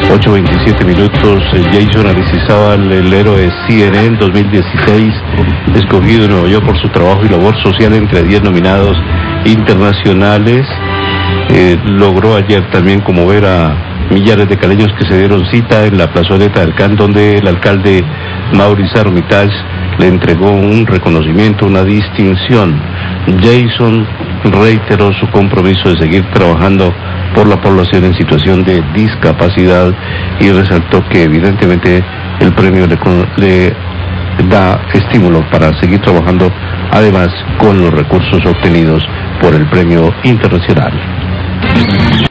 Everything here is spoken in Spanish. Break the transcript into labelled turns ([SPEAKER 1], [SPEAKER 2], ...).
[SPEAKER 1] 8:27 minutos. Jason Aristizábal, el héroe CNN 2016, escogido en Nueva York por su trabajo y labor social entre 10 nominados internacionales. Logró ayer también conmover a millares de caleños que se dieron cita en la plazoleta del CAN, donde el alcalde Maurice Armitage le entregó un reconocimiento, una distinción. Jason reiteró su compromiso de seguir trabajando por la población en situación de discapacidad y resaltó que evidentemente el premio le da estímulo para seguir trabajando, además con los recursos obtenidos por el premio internacional.